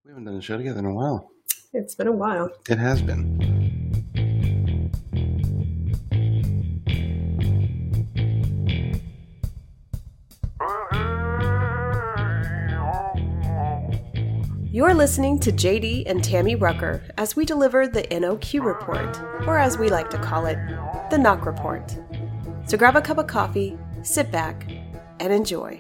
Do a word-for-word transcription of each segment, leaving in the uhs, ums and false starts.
We haven't done a show together in a while. It's been a while. It has been. You're listening to J D and Tammy Rucker as we deliver the N O Q Report, or as we like to call it, the Knock Report. So grab a cup of coffee, sit back, and enjoy.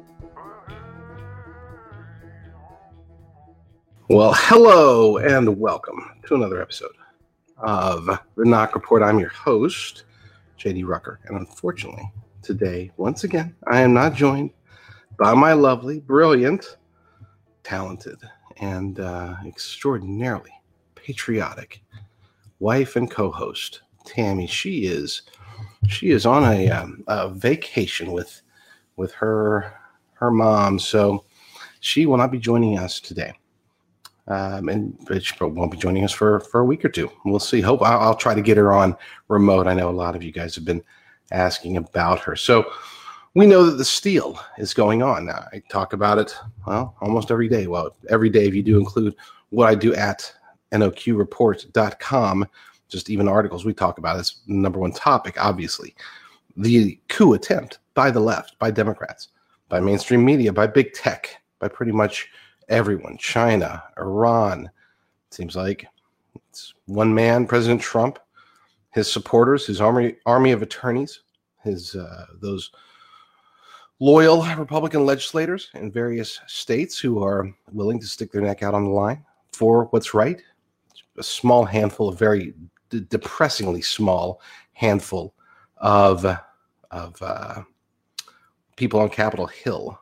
Well, hello and welcome to another episode of the Knock Report. I'm your host, J D Rucker, and unfortunately, today, once again, I am not joined by my lovely, brilliant, talented, and uh, extraordinarily patriotic wife and co-host, Tammy. She is she is on a, um, a vacation with with her her mom, so she will not be joining us today. Um, and she won't be joining us for, for a week or two. We'll see. Hope I'll, I'll try to get her on remote. I know a lot of you guys have been asking about her. So we know that the steal is going on. Now, I talk about it, well, almost every day. Well, every day if you do include what I do at N O Q report dot com, just even articles we talk about. It's the number one topic, obviously. The coup attempt by the left, by Democrats, by mainstream media, by big tech, by pretty much everyone, China, Iran. It seems like it's one man, President Trump, his supporters, his army army of attorneys, his uh, those loyal Republican legislators in various states who are willing to stick their neck out on the line for what's right. A small handful, a very de- depressingly small handful of of uh, people on Capitol Hill.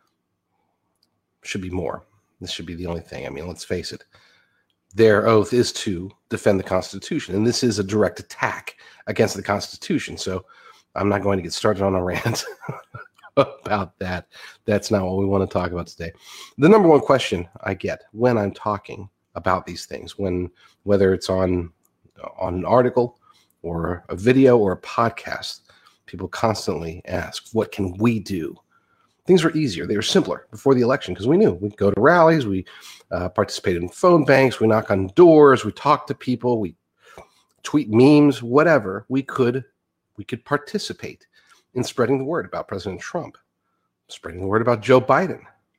Should be more. This should be the only thing. I mean, let's face it. Their oath is to defend the Constitution, and this is a direct attack against the Constitution. So I'm not going to get started on a rant about that. That's not what we want to talk about today. The number one question I get when I'm talking about these things, when whether it's on, on an article or a video or a podcast, people constantly ask, what can we do? Things were easier. They were simpler before the election because we knew we'd go to rallies, we uh, participated in phone banks, we knock on doors, we talk to people, we tweet memes, whatever. We could, we could participate in spreading the word about President Trump, spreading the word about Joe Biden.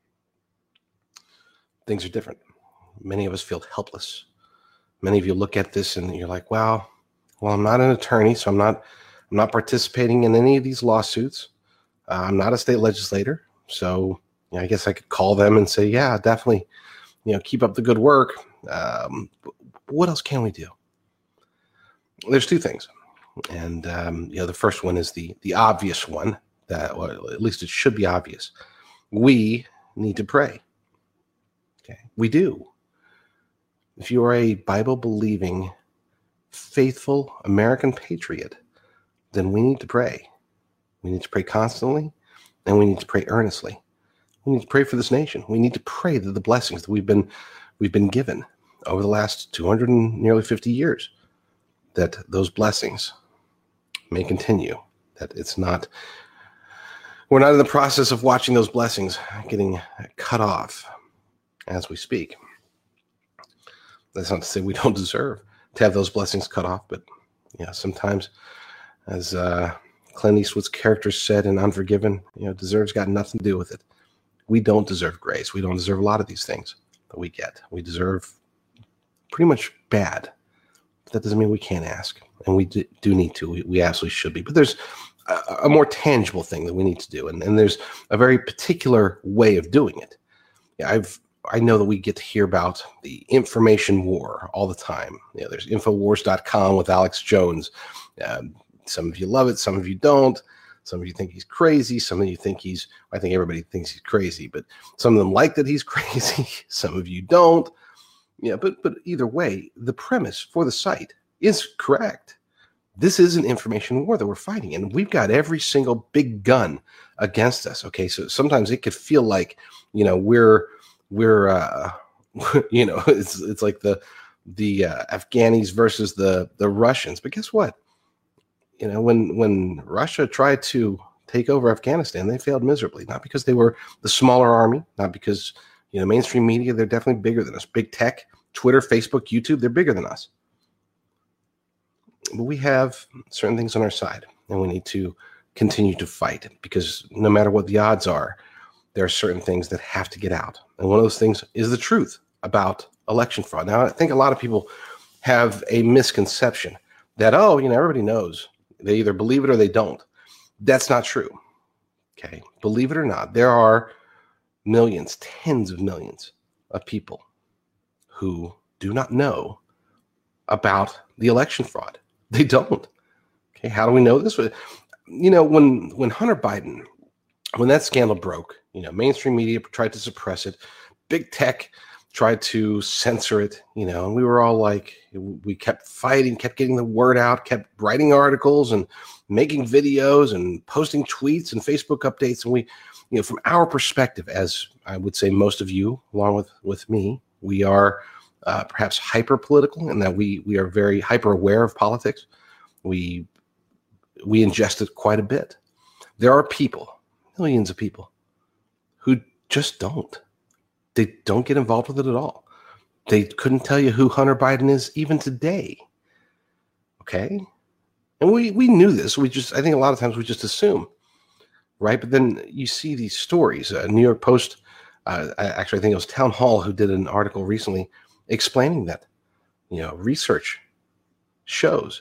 Things are different. Many of us feel helpless. Many of you look at this and you're like, "Wow, well, I'm not an attorney, so I'm not, I'm not participating in any of these lawsuits. Uh, I'm not a state legislator, so you know, I guess I could call them and say, yeah, definitely, you know, keep up the good work. Um, what else can we do?" There's two things, and um, you know, the first one is the the obvious one that, well, at least it should be obvious. We need to pray. Okay, we do. If you are a Bible-believing, faithful American patriot, then we need to pray. We need to pray constantly, and we need to pray earnestly. We need to pray for this nation. We need to pray that the blessings that we've been we've been given over the last two hundred and nearly fifty years, that those blessings may continue. That it's not, we're not in the process of watching those blessings getting cut off as we speak. That's not to say we don't deserve to have those blessings cut off, but yeah, sometimes as uh, Clint Eastwood's character said in Unforgiven, you know, deserves got nothing to do with it. We don't deserve grace. We don't deserve a lot of these things that we get. We deserve pretty much bad. But that doesn't mean we can't ask. And we do, do need to. We, we absolutely should be. But there's a, a more tangible thing that we need to do. And, and there's a very particular way of doing it. Yeah, I've I know that we get to hear about the information war all the time. You know, there's Infowars dot com with Alex Jones. Um, Some of you love it. Some of you don't. Some of you think he's crazy. Some of you think he's, I think everybody thinks he's crazy, but some of them like that he's crazy. Some of you don't. Yeah, but but either way, the premise for the site is correct. This is an information war that we're fighting, and we've got every single big gun against us. Okay, so sometimes it could feel like, you know, we're we're uh, you know, it's it's like the the uh, Afghanis versus the the Russians. But guess what? You know, when when Russia tried to take over Afghanistan, they failed miserably. Not because they were the smaller army, not because You know, mainstream media, they're definitely bigger than us. Big tech, Twitter, Facebook, YouTube, they're bigger than us. But we have certain things on our side, and we need to continue to fight, because no matter what the odds are, there are certain things that have to get out. And one of those things is the truth about election fraud. Now, I think a lot of people have a misconception that, oh, you know, everybody knows. They either believe it or they don't. That's not true. Okay. Believe it or not, there are millions, tens of millions of people who do not know about the election fraud. They don't. Okay. How do we know this? You know, when, when Hunter Biden, when that scandal broke, you know, mainstream media tried to suppress it. Big tech tried to censor it, you know, and we were all like, we kept fighting, kept getting the word out, kept writing articles and making videos and posting tweets and Facebook updates. And we, you know, from our perspective, as I would say most of you, along with, with me, we are uh, perhaps hyper political, in that we we are very hyper aware of politics. We we ingest it quite a bit. There are people, millions of people, who just don't. They don't get involved with it at all. They couldn't tell you who Hunter Biden is even today. Okay? And we, we knew this. We just, I think a lot of times we just assume, right? But then you see these stories. Uh, New York Post, uh, actually, I think it was Town Hall who did an article recently explaining that, you know, research shows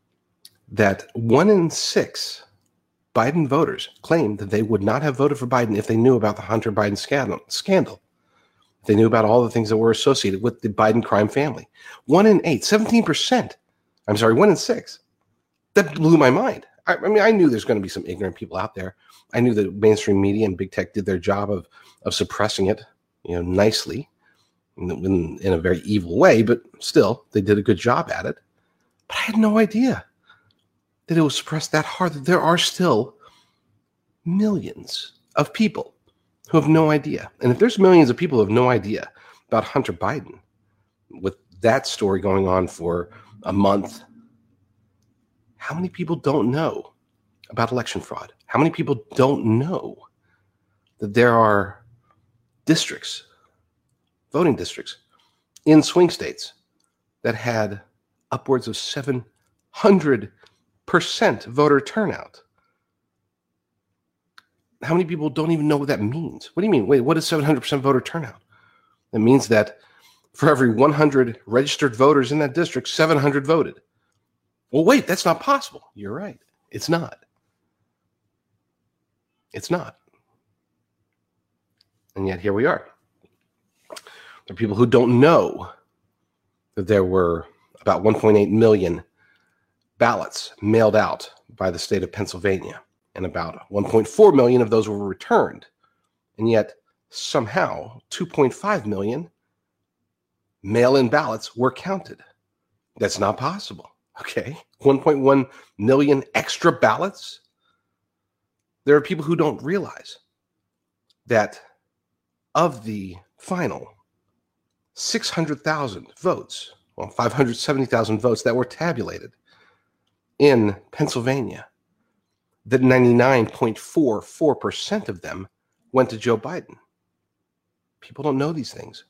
that one in six Biden voters claimed that they would not have voted for Biden if they knew about the Hunter Biden scandal. scandal. They knew about all the things that were associated with the Biden crime family. One in eight, seventeen percent. I'm sorry, one in six. That blew my mind. I, I mean, I knew there's going to be some ignorant people out there. I knew that mainstream media and big tech did their job of of suppressing it, you know, nicely, in, in, in a very evil way, but still, they did a good job at it. But I had no idea that it was suppressed that hard, that there are still millions of people who have no idea. And if there's millions of people who have no idea about Hunter Biden, with that story going on for a month, how many people don't know about election fraud? How many people don't know that there are districts, voting districts, in swing states that had upwards of seven hundred percent voter turnout? How many people don't even know what that means? What do you mean? Wait, what is seven hundred percent voter turnout? It means that for every one hundred registered voters in that district, seven hundred voted. Well, wait, that's not possible. You're right. It's not. It's not. And yet here we are. There are people who don't know that there were about one point eight million ballots mailed out by the state of Pennsylvania, and about one point four million of those were returned. And yet somehow two point five million mail-in ballots were counted. That's not possible. Okay. one point one million extra ballots. There are people who don't realize that of the final six hundred thousand votes, well, five hundred seventy thousand votes that were tabulated in Pennsylvania, that ninety-nine point four four percent of them went to Joe Biden. People don't know these things.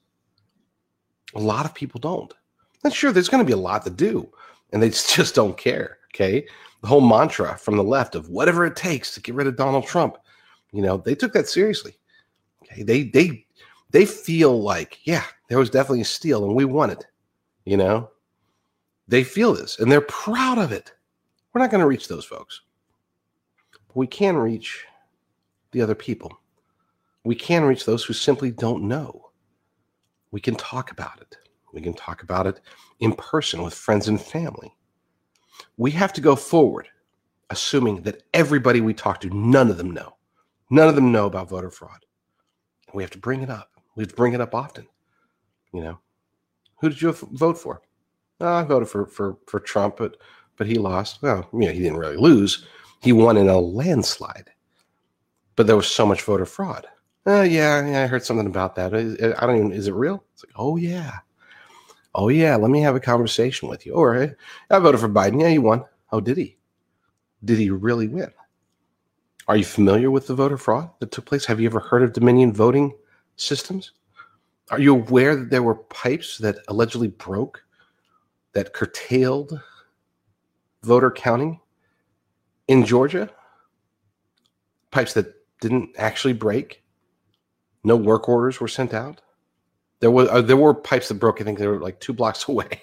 A lot of people don't. And sure, there's going to be a lot to do, and they just don't care, okay? The whole mantra from the left of whatever it takes to get rid of Donald Trump, you know, they took that seriously. Okay, they they they feel like, yeah, there was definitely a steal, and we won it, you know? They feel this, and they're proud of it. We're not going to reach those folks. But we can reach the other people. We can reach those who simply don't know. We can talk about it. We can talk about it in person with friends and family. We have to go forward, assuming that everybody we talk to, none of them know. None of them know about voter fraud. And we have to bring it up. We have to bring it up often. You know, who did you vote for? Oh, I voted for, for, for Trump, but, but he lost. Well, you know, he didn't really lose. He won in a landslide. But there was so much voter fraud. Oh, yeah, yeah, I heard something about that. I don't even, is it real? It's like, oh, yeah. Oh, yeah, let me have a conversation with you. All right, I voted for Biden. Yeah, he won. Oh, did he? Did he really win? Are you familiar with the voter fraud that took place? Have you ever heard of Dominion voting systems? Are you aware that there were pipes that allegedly broke that curtailed voter counting in Georgia? Pipes that didn't actually break. No work orders were sent out. There was uh, there were pipes that broke. I think they were like two blocks away.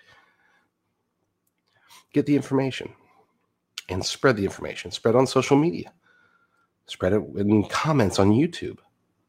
Get the information and spread the information. Spread on social media. Spread it in comments on YouTube.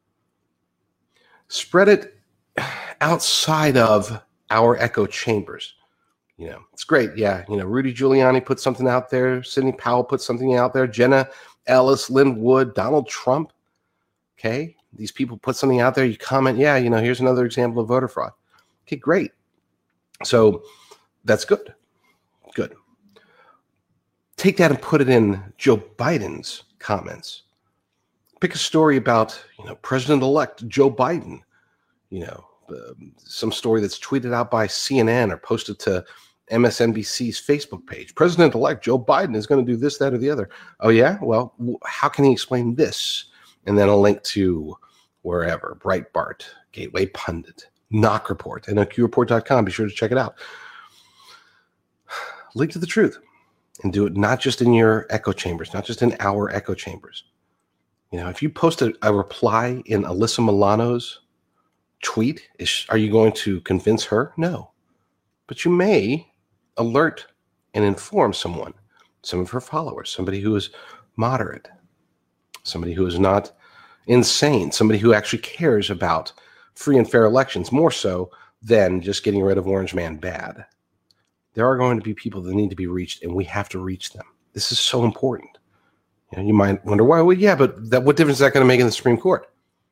Spread it outside of our echo chambers. You know, it's great. Yeah, you know, Rudy Giuliani put something out there. Sidney Powell put something out there. Jenna Ellis, Lynn Wood, Donald Trump. Okay, these people put something out there. You comment, yeah, you know, here's another example of voter fraud. Okay, great. So that's good. Good. Take that and put it in Joe Biden's comments. Pick a story about, you know, President-elect Joe Biden. You know, uh, some story that's tweeted out by C N N or posted to M S N B C's Facebook page. President-elect Joe Biden is going to do this, that, or the other. Oh, yeah? Well, how can he explain this? And then a link to wherever, Breitbart, Gateway Pundit, Knock Report, N O Q report dot com. Be sure to check it out. Link to the truth. And do it not just in your echo chambers, not just in our echo chambers. You know, if you post a, a reply in Alyssa Milano's tweet, is, are you going to convince her? No. But you may alert and inform someone, some of her followers, somebody who is moderate, somebody who is not insane, somebody who actually cares about free and fair elections more so than just getting rid of Orange Man bad. There are going to be people that need to be reached, and we have to reach them. This is so important. You know, you might wonder why. Well, yeah, but that, what difference is that going to make in the Supreme Court?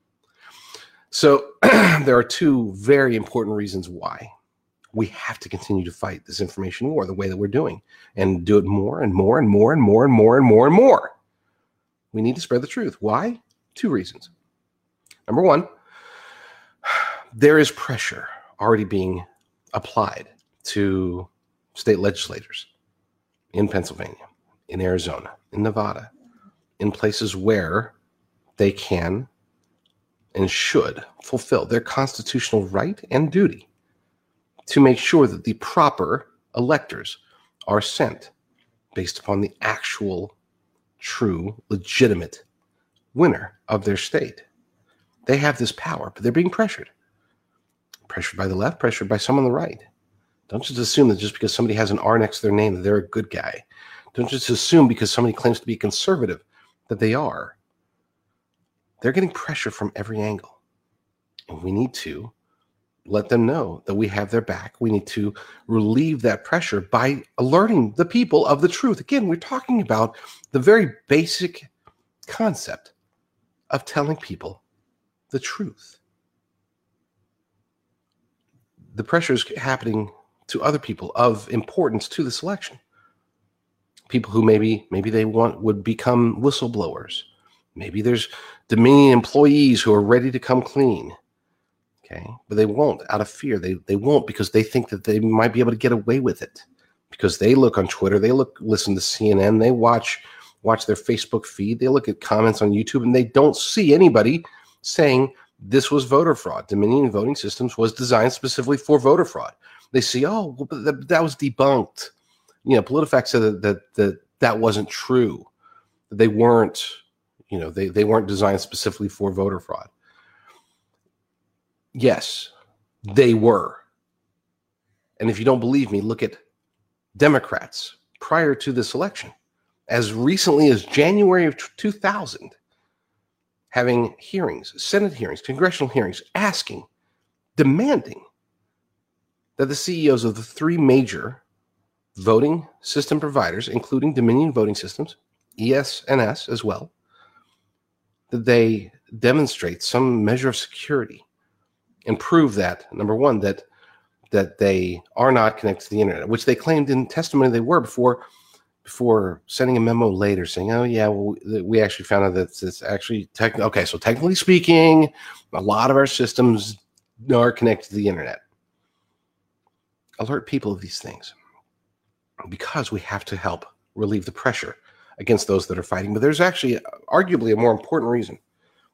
So there are two very important reasons why we have to continue to fight this information war the way that we're doing, and do it more and more and more and more and more and more and more. We need to spread the truth. Why? Two reasons. Number one, there is pressure already being applied to state legislators in Pennsylvania, in Arizona, in Nevada, in places where they can and should fulfill their constitutional right and duty to make sure that the proper electors are sent based upon the actual, true, legitimate winner of their state. They have this power, but they're being pressured. Pressured by the left, pressured by some on the right. Don't just assume that just because somebody has an R next to their name that they're a good guy. Don't just assume because somebody claims to be conservative that they are. They're getting pressure from every angle. And we need to let them know that we have their back. We need to relieve that pressure by alerting the people of the truth. Again, we're talking about the very basic concept of telling people the truth. The pressure is happening to other people of importance to this election. People who maybe maybe they want would become whistleblowers. Maybe there's Dominion employees who are ready to come clean. Okay, but they won't out of fear. They they won't because they think that they might be able to get away with it. Because they look on Twitter, they look listen to C N N, they watch watch their Facebook feed, they look at comments on YouTube, and they don't see anybody saying this was voter fraud. Dominion Voting Systems was designed specifically for voter fraud. They see, oh, well, that, that was debunked. You know, PolitiFact said that, that that that wasn't true. They weren't, you know, they, they weren't designed specifically for voter fraud. Yes, they were. And if you don't believe me, look at Democrats prior to this election, as recently as January of two thousand, having hearings, Senate hearings, congressional hearings, asking, demanding that the C E Os of the three major voting system providers, including Dominion Voting Systems, E S N S as well, that they demonstrate some measure of security and prove that, number one, that that they are not connected to the internet, which they claimed in testimony they were before before sending a memo later saying, oh, yeah, well, we actually found out that it's actually tech- okay, so technically speaking, a lot of our systems are connected to the internet. Alert people of these things because we have to help relieve the pressure against those that are fighting. But there's actually arguably a more important reason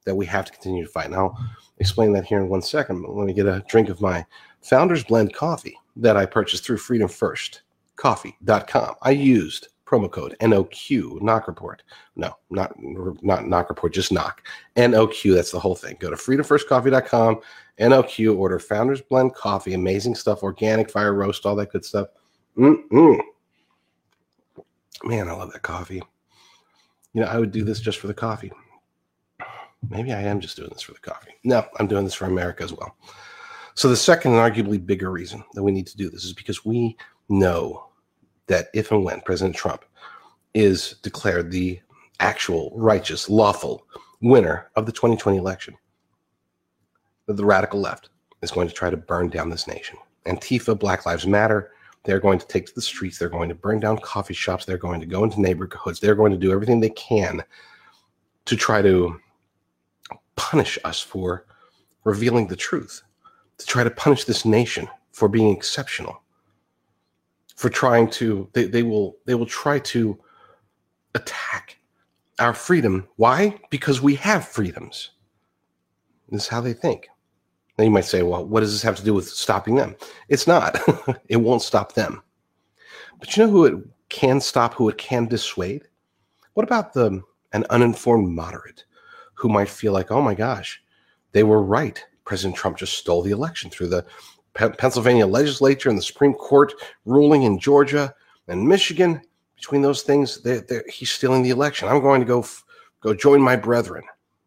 that we have to continue to fight. And I'll explain that here in one second. But let me get a drink of my Founders Blend coffee that I purchased through freedom first coffee dot com. I used promo code N O Q, Knock Report. No, not, not Knock Report, just Knock. N O Q, that's the whole thing. Go to freedom first coffee dot com, N O Q, order Founders Blend coffee, amazing stuff, organic, fire roast, all that good stuff. Mm-mm. Man, I love that coffee. You know, I would do this just for the coffee. Maybe I am just doing this for the coffee. No, I'm doing this for America as well. So the second and arguably bigger reason that we need to do this is because we know that if and when President Trump is declared the actual righteous, lawful winner of the twenty twenty election, that the radical left is going to try to burn down this nation. Antifa, Black Lives Matter, they're going to take to the streets. They're going to burn down coffee shops. They're going to go into neighborhoods. They're going to do everything they can to try to punish us for revealing the truth, to try to punish this nation for being exceptional, for trying to, they, they will they will try to attack our freedom. Why? Because we have freedoms. This is how they think. Now you might say, well, what does this have to do with stopping them? It's not. It won't stop them. But you know who it can stop, who it can dissuade? What about the an uninformed moderate who might feel like, oh my gosh, they were right. President Trump just stole the election through the P- Pennsylvania legislature and the Supreme Court ruling in Georgia and Michigan. Between those things, they're, they're, he's stealing the election. I'm going to go f- go join my brethren.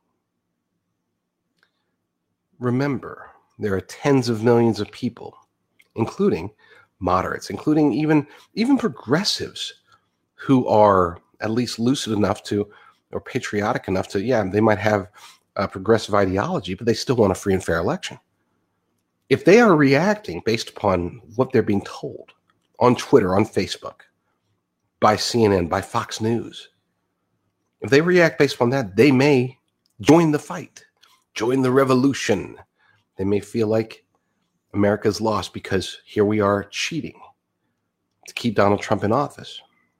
Remember, there are tens of millions of people, including moderates, including even, even progressives who are at least lucid enough to, or patriotic enough to, yeah, they might have a progressive ideology, but they still want a free and fair election. If they are reacting based upon what they're being told on Twitter, on Facebook, by C N N, by Fox News, if they react based upon that, they may join the fight, join the revolution. They may feel like America's lost because here we are cheating to keep Donald Trump in office.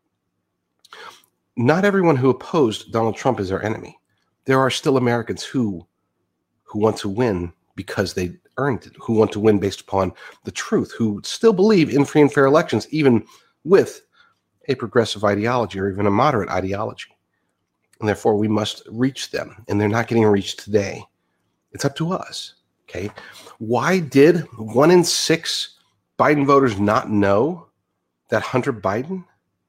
Not everyone who opposed Donald Trump is our enemy. There are still Americans who, who want to win because they earned it, who want to win based upon the truth, who still believe in free and fair elections, even with a progressive ideology or even a moderate ideology. And therefore, we must reach them, and they're not getting reached today. It's up to us, okay? Why did one in six Biden voters not know that Hunter Biden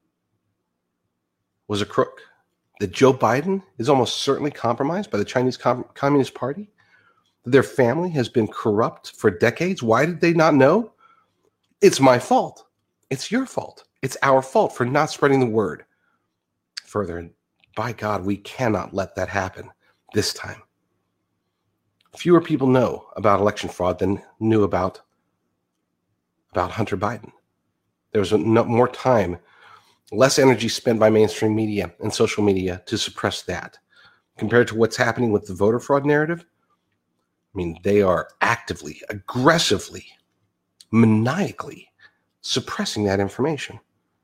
was a crook? That Joe Biden is almost certainly compromised by the Chinese Com- Communist Party? That their family has been corrupt for decades? Why did they not know? It's my fault. It's your fault. It's our fault for not spreading the word further. And by God, we cannot let that happen this time. Fewer people know about election fraud than knew about, about Hunter Biden. There was a, no, more time, less energy spent by mainstream media and social media to suppress that. Compared to what's happening with the voter fraud narrative, I mean, they are actively, aggressively, maniacally suppressing that information.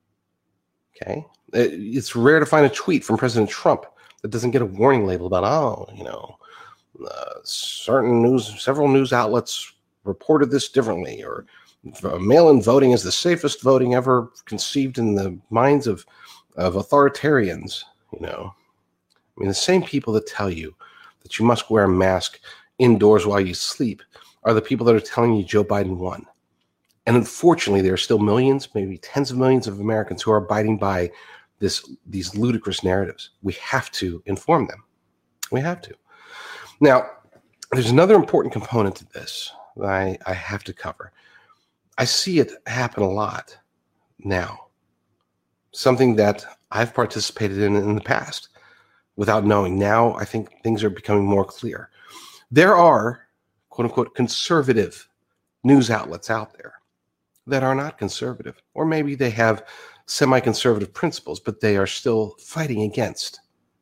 Okay? It's rare to find a tweet from President Trump that doesn't get a warning label about, oh, you know, uh, certain news, several news outlets reported this differently, or mail-in voting is the safest voting ever conceived in the minds of, of authoritarians. You know, I mean, the same people that tell you that you must wear a mask indoors while you sleep are the people that are telling you Joe Biden won. And unfortunately, there are still millions, maybe tens of millions of Americans who are abiding by this, these ludicrous narratives. We have to inform them. We have to. Now, there's another important component to this that I, I have to cover. I see it happen a lot now. Something that I've participated in in the past without knowing. Now I think things are becoming more clear. There are, quote unquote, conservative news outlets out there that are not conservative, or maybe they have semi-conservative principles, but they are still fighting against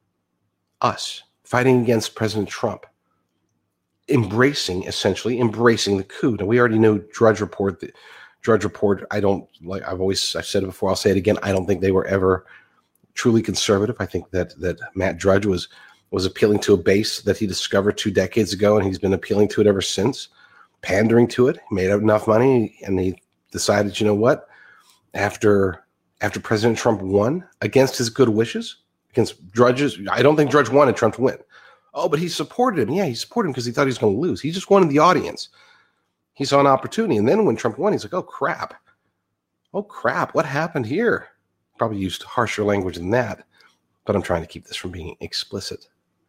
us, fighting against President Trump, embracing, essentially embracing the coup. Now, we already know Drudge Report. The Drudge Report, I don't like, I've always, I've said it before, I'll say it again. I don't think they were ever truly conservative. I think that, that Matt Drudge was was appealing to a base that he discovered two decades ago, and he's been appealing to it ever since, pandering to it. He made enough money, and he decided, you know what? After after President Trump won against his good wishes, against Drudge's, I don't think Drudge wanted Trump to win. Oh, but he supported him. Yeah, he supported him because he thought he was going to lose. He just wanted the audience. He saw an opportunity. And then when Trump won, he's like, oh, crap. Oh, crap. What happened here? Probably used harsher language than that, but I'm trying to keep this from being explicit.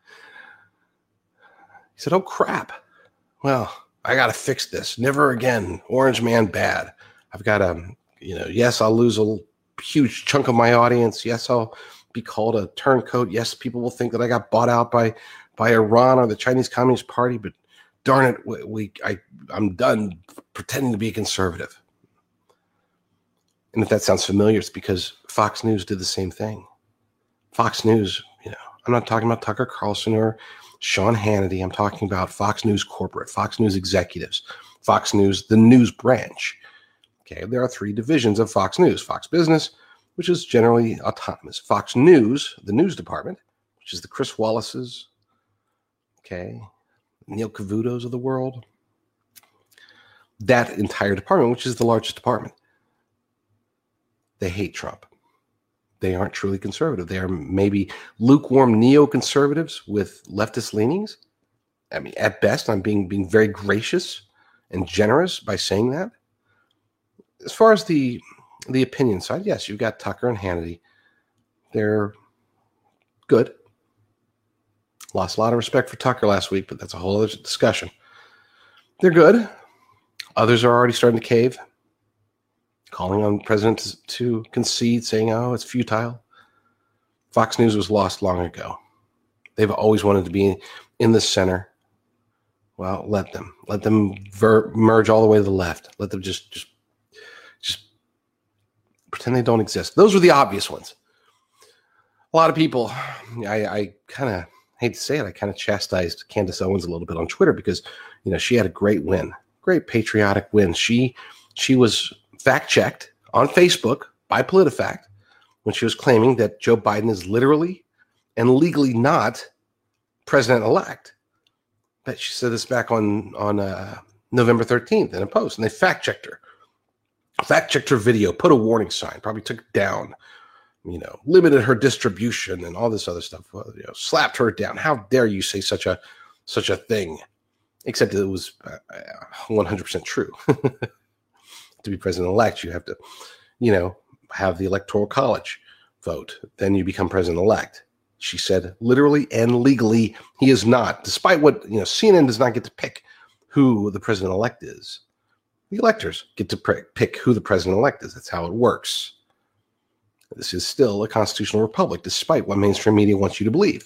He said, oh, crap. Well, I got to fix this. Never again. Orange man bad. I've got to, you know, yes, I'll lose a huge chunk of my audience. Yes, I'll be called a turncoat. Yes, people will think that I got bought out by by Iran or the Chinese Communist Party, but darn it, we, we I, I'm done pretending to be a conservative. And if that sounds familiar, it's because Fox News did the same thing. Fox News, you know, I'm not talking about Tucker Carlson or Sean Hannity. I'm talking about Fox News corporate, Fox News executives, Fox News, the news branch. Okay, there are three divisions of Fox News. Fox Business, which is generally autonomous. Fox News, the news department, which is the Chris Wallaces, okay, Neil Cavutos of the world. That entire department, which is the largest department, they hate Trump. They aren't truly conservative. They are maybe lukewarm neoconservatives with leftist leanings. I mean, at best, I'm being being very gracious and generous by saying that. As far as the the opinion side, yes, you've got Tucker and Hannity. They're good. Lost a lot of respect for Tucker last week, but that's a whole other discussion. They're good. Others are already starting to cave, calling on the president to, to concede, saying, oh, it's futile. Fox News was lost long ago. They've always wanted to be in the center. Well, let them. Let them ver- merge all the way to the left. Let them just, just, just pretend they don't exist. Those were the obvious ones. A lot of people, I, I kind of hate to say it, I kind of chastised Candace Owens a little bit on Twitter because, you know, she had a great win, great patriotic win. She, she was fact-checked on Facebook by PolitiFact when she was claiming that Joe Biden is literally and legally not president-elect. But she said this back on, on uh, November thirteenth in a post, and they fact-checked her. Fact-checked her video, put a warning sign, probably took it down, you know, limited her distribution and all this other stuff, well, you know, slapped her down. How dare you say such a such a thing? Except it was uh, one hundred percent true. To be president-elect, you have to, you know, have the Electoral College vote. Then you become president-elect. She said literally and legally he is not, despite what, you know, C N N does not get to pick who the president-elect is. The electors get to pick who the president-elect is. That's how it works. This is still a constitutional republic, despite what mainstream media wants you to believe.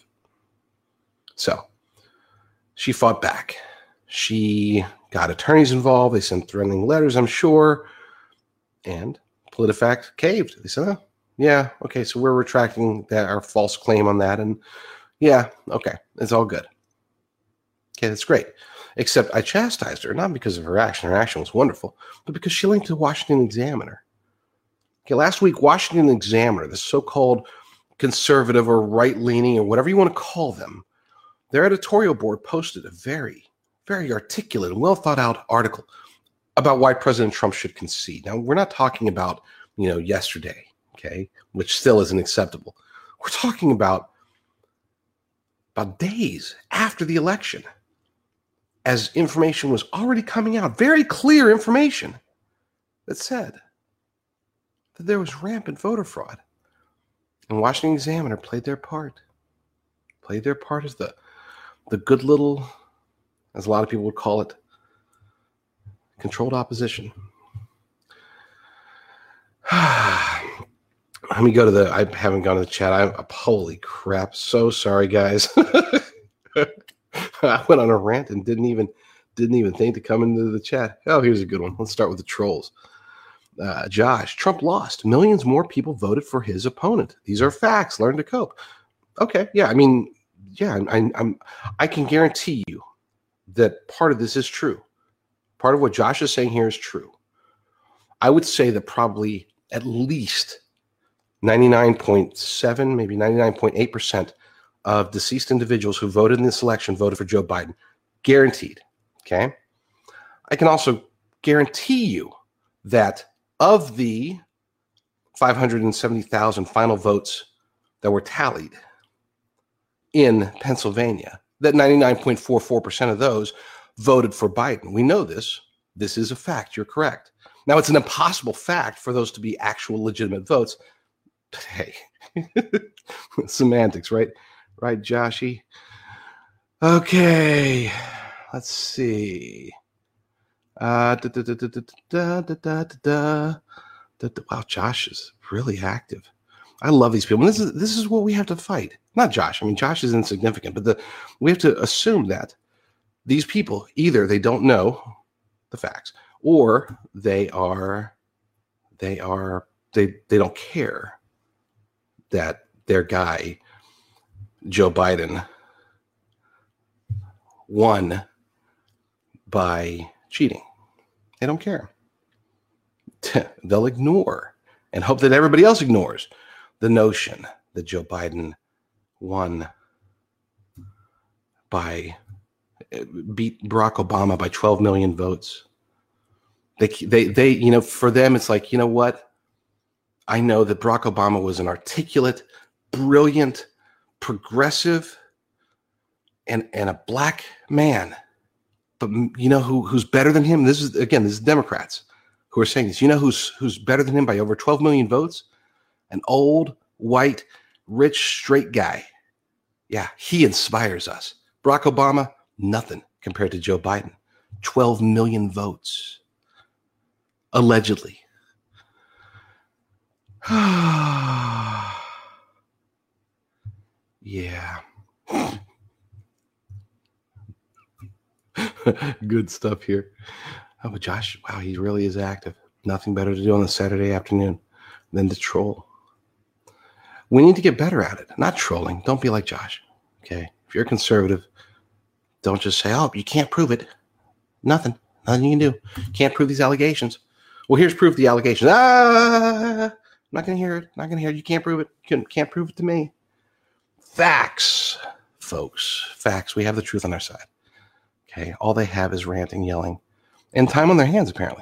So she fought back. She got attorneys involved. They sent threatening letters, I'm sure. And PolitiFact caved. They said, oh, yeah, okay, so we're retracting that, our false claim on that. And yeah, okay, it's all good. Okay, that's great. Except I chastised her, not because of her action. Her action was wonderful, but because she linked to the Washington Examiner. Okay, last week, Washington Examiner, the so-called conservative or right-leaning or whatever you want to call them, their editorial board posted a very, very articulate and well-thought-out article about why President Trump should concede. Now, we're not talking about, you know, yesterday, okay, which still isn't acceptable. We're talking about, about days after the election, as information was already coming out, very clear information that said that there was rampant voter fraud. And Washington Examiner played their part. Played their part as the, the good little, as a lot of people would call it, controlled opposition. Let me go to the, I haven't gone to the chat. I, holy crap. So sorry, guys. I went on a rant and didn't even, didn't even think to come into the chat. Oh, here's a good one. Let's start with the trolls. Uh, Josh, Trump lost. Millions more people voted for his opponent. These are facts. Learn to cope. Okay. Yeah. I mean, yeah, I, I'm, I can guarantee you that part of this is true. Part of what Josh is saying here is true. I would say that probably at least ninety-nine point seven, maybe ninety-nine point eight percent of deceased individuals who voted in this election voted for Joe Biden. Guaranteed. Okay. I can also guarantee you that of the five hundred seventy thousand final votes that were tallied in Pennsylvania, that ninety-nine point four four percent of those voted for Biden. We know this. This is a fact. You're correct. Now, it's an impossible fact for those to be actual legitimate votes. But hey, semantics, right? Right, Joshy? Okay, let's see. Uh, da, da, da, da, da, da, da, da, da, da, da. Wow, Josh is really active. I love these people. This is this is what we have to fight. Not Josh. I mean, Josh is insignificant, but the we have to assume that these people, either they don't know the facts, or they are they are they they don't care that their guy Joe Biden won by cheating. They don't care. They'll ignore and hope that everybody else ignores the notion that Joe Biden won by beat Barack Obama by twelve million votes. They, they, they, you know, for them, it's like, you know what? I know that Barack Obama was an articulate, brilliant, progressive, and, and a black man. But you know who, who's better than him? This is, again, this is Democrats who are saying this. You know who's, who's better than him by over twelve million votes? An old, white, rich, straight guy. Yeah, he inspires us. Barack Obama, nothing compared to Joe Biden. twelve million votes. Allegedly. Yeah. Good stuff here. Oh, but Josh, wow, he really is active. Nothing better to do on a Saturday afternoon than to troll. We need to get better at it. Not trolling. Don't be like Josh. Okay. If you're conservative, don't just say, oh, you can't prove it. Nothing. Nothing you can do. Can't prove these allegations. Well, here's proof of the allegations. Ah, I'm not going to hear it. Not going to hear it. You can't prove it. You can't prove it to me. Facts, folks. Facts. We have the truth on our side. Okay. All they have is ranting, yelling, and time on their hands, apparently.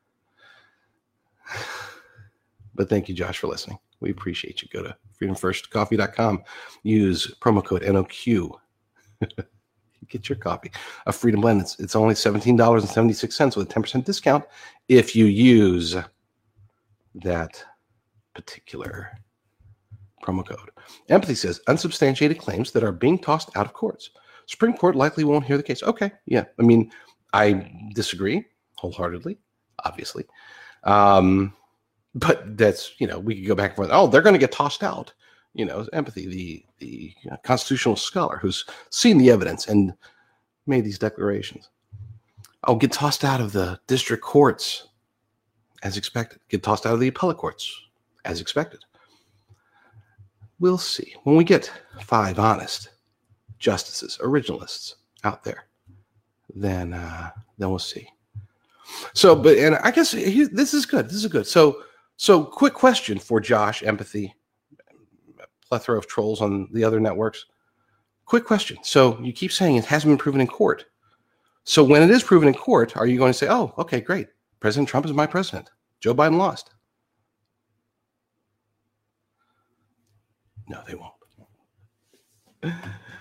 But thank you, Josh, for listening. We appreciate you. Go to freedom first coffee dot com. Use promo code N O Q. Get your copy of Freedom Blend. It's, it's only seventeen dollars and seventy-six cents with a ten percent discount if you use that particular promo code. Empathy says, unsubstantiated claims that are being tossed out of courts. Supreme Court likely won't hear the case. Okay, yeah. I mean, I disagree wholeheartedly, obviously. Um, but that's, you know, we could go back and forth. Oh, they're going to get tossed out. You know, Empathy, the the you know, constitutional scholar who's seen the evidence and made these declarations. I'll get tossed out of the district courts as expected. Get tossed out of the appellate courts as expected. We'll see. When we get five honest justices, originalists out there, then uh, then we'll see. So, but and I guess he, this is good. This is good. So, so quick question for Josh, Empathy. Plethora of trolls on the other networks. Quick question. So you keep saying it hasn't been proven in court. So when it is proven in court, are you going to say, oh, okay, great. President Trump is my president. Joe Biden lost. No, they won't.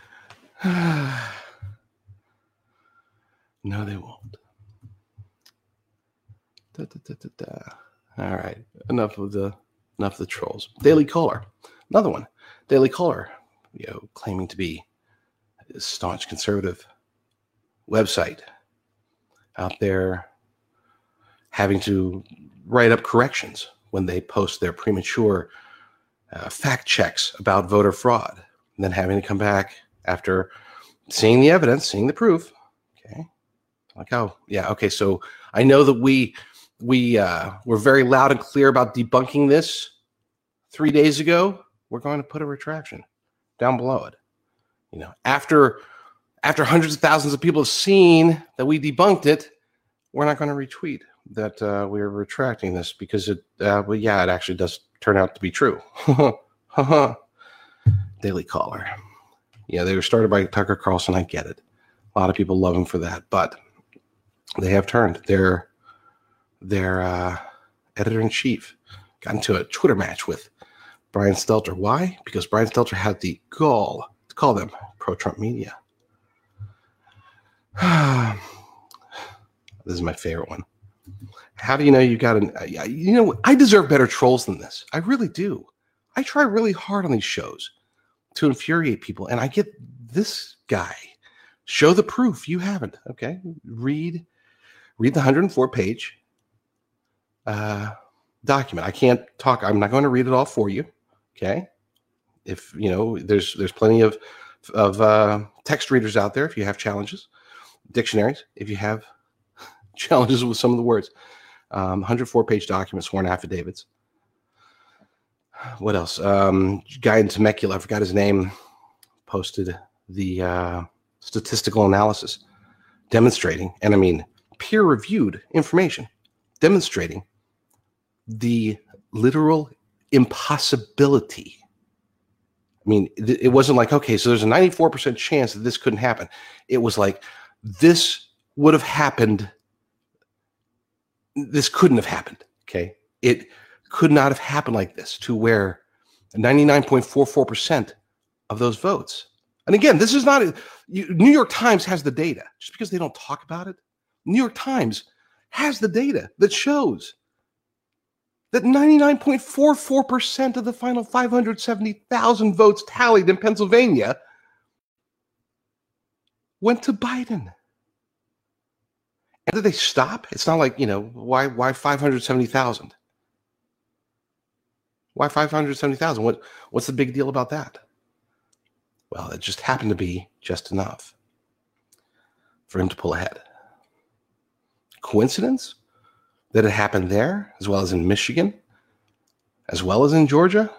No, they won't. Da, da, da, da, da. All right. Enough of the enough of the trolls. Daily Caller. Another one. Daily Caller, you know, claiming to be a staunch conservative website out there having to write up corrections when they post their premature uh, fact checks about voter fraud, and then having to come back after seeing the evidence, seeing the proof. Okay. Like, oh, yeah, okay, so I know that we we uh, were very loud and clear about debunking this three days ago. We're going to put a retraction down below it. You know, after after hundreds of thousands of people have seen that we debunked it, we're not going to retweet that uh, we're retracting this because it, uh, well, yeah, it actually does turn out to be true. Daily Caller. Yeah, they were started by Tucker Carlson. I get it. A lot of people love him for that, but they have turned. Their their uh, editor-in-chief got into a Twitter match with Brian Stelter. Why? Because Brian Stelter had the gall to call them pro-Trump media. This is my favorite one. How do you know you got an... You know, I deserve better trolls than this. I really do. I try really hard on these shows to infuriate people, and I get this guy. Show the proof. You haven't. Okay? Read, read the one hundred four page uh, document. I can't talk. I'm not going to read it all for you. Okay? If, you know, there's there's plenty of, of uh, text readers out there if you have challenges. Dictionaries, if you have challenges with some of the words. Um, one hundred four page document, sworn affidavits. What else? Um, guy in Temecula, I forgot his name, posted the uh, statistical analysis demonstrating, and I mean peer-reviewed information, demonstrating the literal impossibility. I mean, it, it wasn't like, okay, so there's a ninety-four percent chance that this couldn't happen. It was like, this would have happened. This couldn't have happened, okay? It could not have happened like this, to where ninety-nine point four four percent of those votes. And again, this is not, a, you, New York Times has the data. Just because they don't talk about it, New York Times has the data that shows that ninety-nine point four four percent of the final five hundred seventy thousand votes tallied in Pennsylvania went to Biden. And did they stop? It's not like, you know, why why five hundred seventy thousand? Why five hundred seventy thousand? What, what's the big deal about that? Well, it just happened to be just enough for him to pull ahead. Coincidence that it happened there, as well as in Michigan, as well as in Georgia?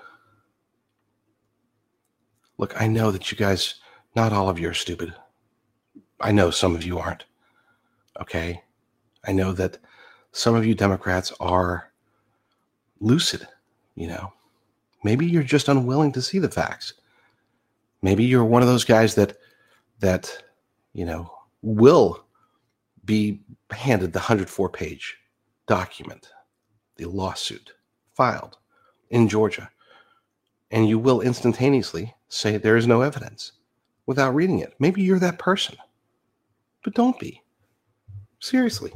Look, I know that you guys, not all of you are stupid. I know some of you aren't. Okay? I know that some of you Democrats are lucid. You know, maybe you're just unwilling to see the facts. Maybe you're one of those guys that, that, you know, will be handed the one hundred four page document, the lawsuit filed in Georgia, and you will instantaneously say there is no evidence without reading it. Maybe you're that person, but don't be. Seriously.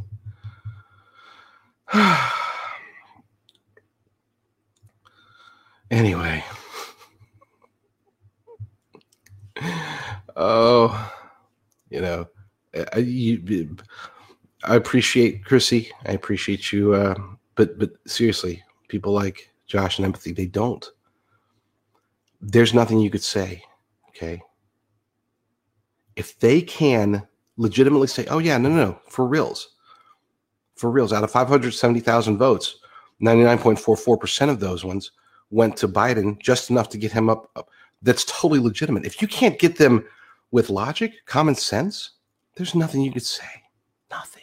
Anyway. Oh, you know, I, you, I appreciate Chrissy. I appreciate you. Uh, but, but seriously, people like Josh and Empathy, they don't. There's nothing you could say. Okay. If they can legitimately say, oh yeah, no, no, no, for reals, for reals, out of five hundred seventy thousand votes, ninety-nine point four four percent of those ones went to Biden, just enough to get him up, up. That's totally legitimate. If you can't get them with logic, common sense, there's nothing you could say. Nothing.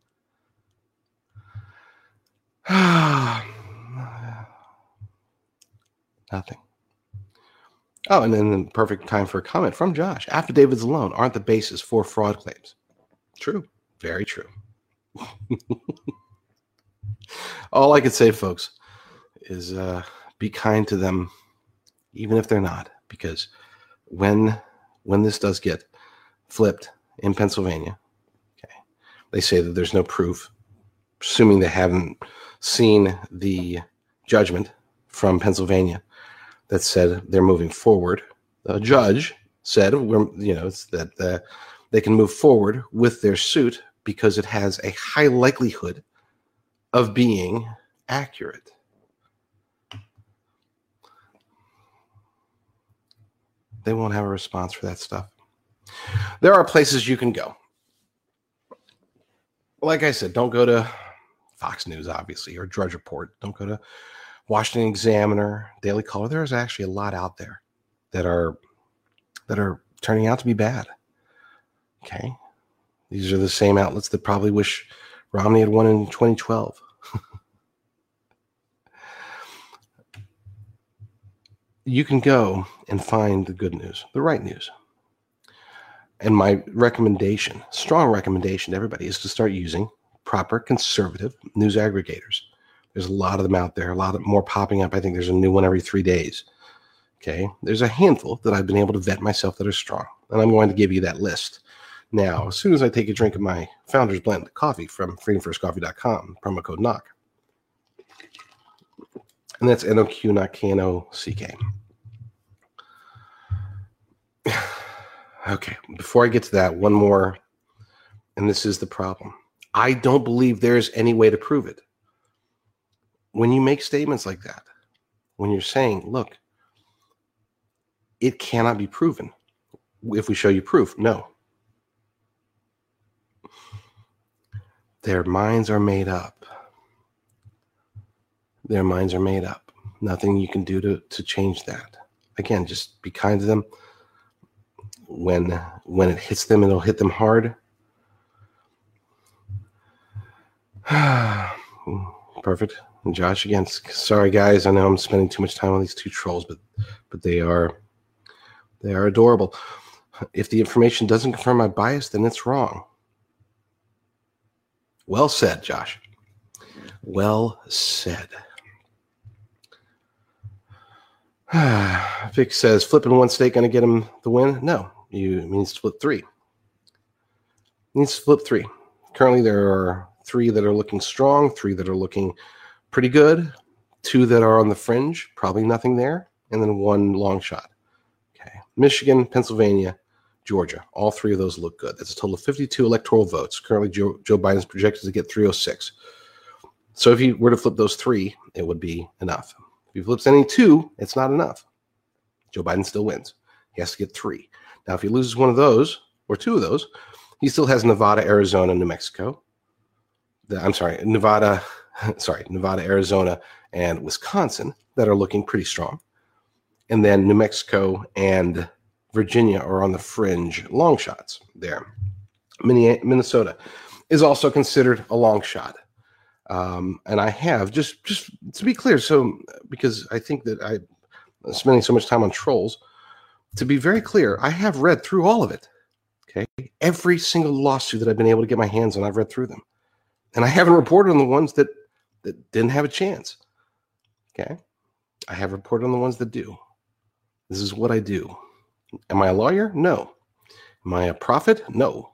Nothing. Oh, and then the perfect time for a comment from Josh. Affidavits alone aren't the basis for fraud claims. True. Very true. All I could say, folks, is uh, be kind to them, even if they're not, because when when this does get flipped in Pennsylvania, okay, they say that there's no proof, assuming they haven't seen the judgment from Pennsylvania that said they're moving forward. The judge said, we're, you know, it's that uh, they can move forward with their suit because it has a high likelihood of being accurate. They won't have a response for that stuff. There are places you can go. Like I said, don't go to Fox News, obviously, or Drudge Report. Don't go to Washington Examiner, Daily Caller. There's actually a lot out there that are that are turning out to be bad. Okay? These are the same outlets that probably wish Romney had won in twenty twelve. You can go and find the good news, the right news. And my recommendation, strong recommendation to everybody, is to start using proper conservative news aggregators. There's a lot of them out there, a lot of more popping up. I think there's a new one every three days. Okay. There's a handful that I've been able to vet myself that are strong. And I'm going to give you that list. Now, as soon as I take a drink of my Founders Blend coffee from freedom first coffee dot com, promo code knock. And that's N O Q, not K N O C K. Okay, before I get to that, one more, and this is the problem. I don't believe there's any way to prove it. When you make statements like that, when you're saying, look, it cannot be proven. If we show you proof, no. Their minds are made up. Their minds are made up. Nothing you can do to, to change that. Again, just be kind to them. When when it hits them, it'll hit them hard. Perfect. And Josh, again, sorry guys. I know I'm spending too much time on these two trolls, but but they are they are adorable. If the information doesn't confirm my bias, then it's wrong. Well said, Josh. Well said. Vic says, flipping one state going to get him the win? No, you it means to flip three. It needs to flip three. Currently, there are three that are looking strong, three that are looking pretty good, two that are on the fringe, probably nothing there, and then one long shot. Okay, Michigan, Pennsylvania, Georgia, all three of those look good. That's a total of fifty-two electoral votes. Currently, Joe, Joe Biden's projected to get three oh six. So if you were to flip those three, it would be enough. If he flips any two, it's not enough. Joe Biden still wins. He has to get three. Now, if he loses one of those, or two of those, he still has Nevada, Arizona, New Mexico. The, I'm sorry, Nevada, sorry, Nevada, Arizona, and Wisconsin that are looking pretty strong. And then New Mexico and Virginia are on the fringe long shots there. Minnesota is also considered a long shot. Um, and I have, just, just to be clear, so because I think that I'm spending so much time on trolls, to be very clear, I have read through all of it. Okay. Every single lawsuit that I've been able to get my hands on, I've read through them. And I haven't reported on the ones that, that didn't have a chance. Okay. I have reported on the ones that do. This is what I do. Am I a lawyer? No. Am I a prophet? No.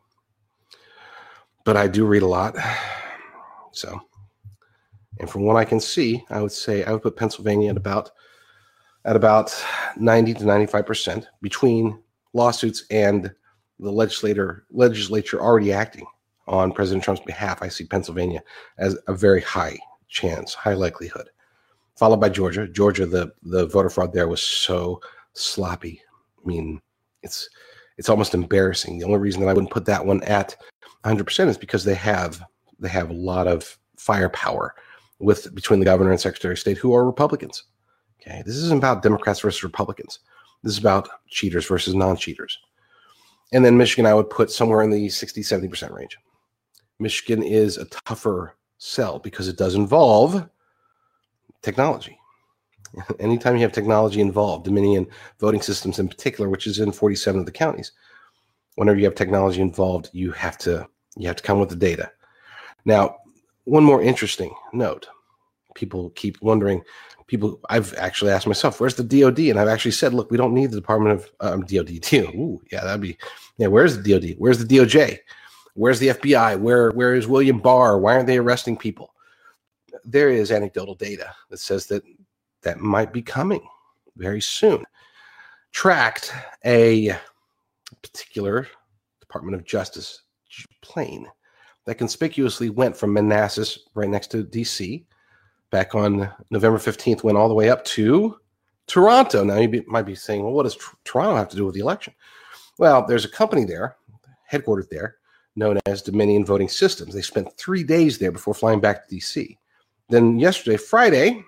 But I do read a lot. So, and from what I can see, I would say I would put Pennsylvania at about at about ninety to ninety-five percent between lawsuits and the legislator legislature already acting on President Trump's behalf. I see Pennsylvania as a very high chance, high likelihood, followed by Georgia. Georgia, the, the voter fraud there was so sloppy. I mean, it's it's almost embarrassing. The only reason that I wouldn't put that one at one hundred percent is because they have they have a lot of firepower with between the governor and secretary of state who are Republicans. Okay, this isn't about Democrats versus Republicans. This is about cheaters versus non-cheaters. And then Michigan, I would put somewhere in the sixty, seventy percent range. Michigan is a tougher sell because it does involve technology. Anytime you have technology involved, Dominion voting systems in particular, which is in forty-seven of the counties, whenever you have technology involved, you have to you have to come with the data. Now, one more interesting note. People keep wondering, people, I've actually asked myself, where's the D O D? And I've actually said, look, we don't need the Department of um, D O D. Ooh, yeah, that'd be, yeah, where's the D O D? Where's the D O J? Where's the F B I? Where, where is William Barr? Why aren't they arresting people? There is anecdotal data that says that that might be coming very soon. Tracked a particular Department of Justice plane that conspicuously went from Manassas, right next to D C, back on November fifteenth, went all the way up to Toronto. Now, you be, might be saying, well, what does tr- Toronto have to do with the election? Well, there's a company there, headquartered there, known as Dominion Voting Systems. They spent three days there before flying back to D C. Then yesterday, Friday,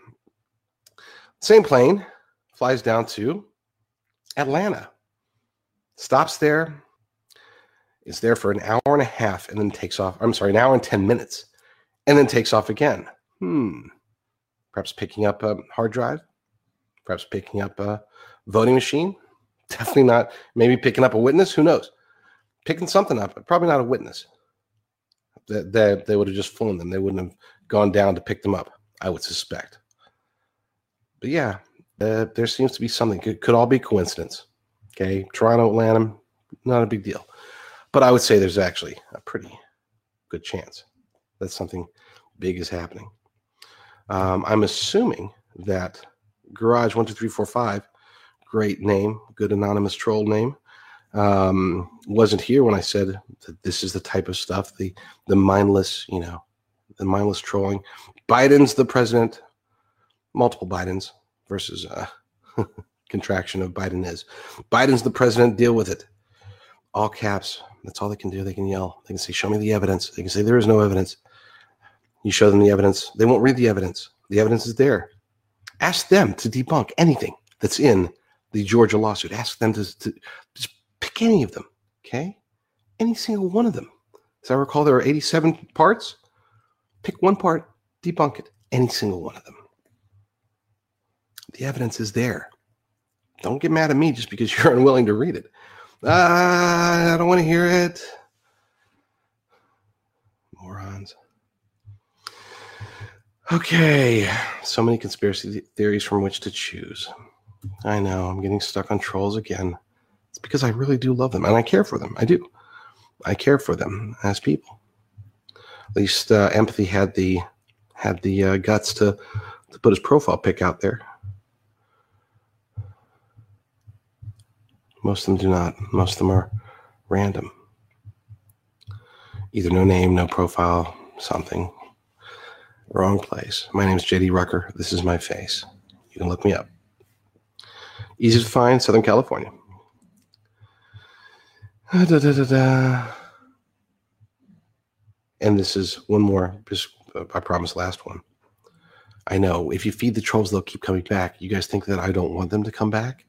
same plane flies down to Atlanta, stops there, is there for an hour and a half, and then takes off. I'm sorry, an hour and ten minutes, and then takes off again. Hmm. Perhaps picking up a hard drive, perhaps picking up a voting machine. Definitely not. Maybe picking up a witness. Who knows? picking something up, probably not a witness. That they, they, they would have just phoned them. They wouldn't have gone down to pick them up, I would suspect. But yeah, uh, there seems to be something. It could all be coincidence. Okay, Toronto, Atlanta, not a big deal. But I would say there's actually a pretty good chance that something big is happening. Um, I'm assuming that Garage one two three four five, great name, good anonymous troll name, um, wasn't here when I said that this is the type of stuff, the the mindless, you know, the mindless trolling. Biden's the president, multiple Bidens versus uh, contraction of Biden is. Biden's the president, deal with it. All caps. That's all they can do. They can yell. They can say, show me the evidence. They can say, there is no evidence. You show them the evidence. They won't read the evidence. The evidence is there. Ask them to debunk anything that's in the Georgia lawsuit. Ask them to, to just pick any of them, okay? Any single one of them. As I recall, there are eighty-seven parts. Pick one part, debunk it. Any single one of them. The evidence is there. Don't get mad at me just because you're unwilling to read it. Ah, I don't want to hear it. Morons. Okay, so many conspiracy theories from which to choose. I know, I'm getting stuck on trolls again. It's because I really do love them, and I care for them. I do. I care for them as people. At least uh, Empathy had the had the uh, guts to, to put his profile pic out there. Most of them do not. Most of them are random. Either no name, no profile, something. Wrong place. My name is J D Rucker. This is my face. You can look me up. Easy to find, Southern California. Da, da, da, da. And this is one more. Just, uh, I promise, last one. I know. If you feed the trolls, they'll keep coming back. You guys think that I don't want them to come back?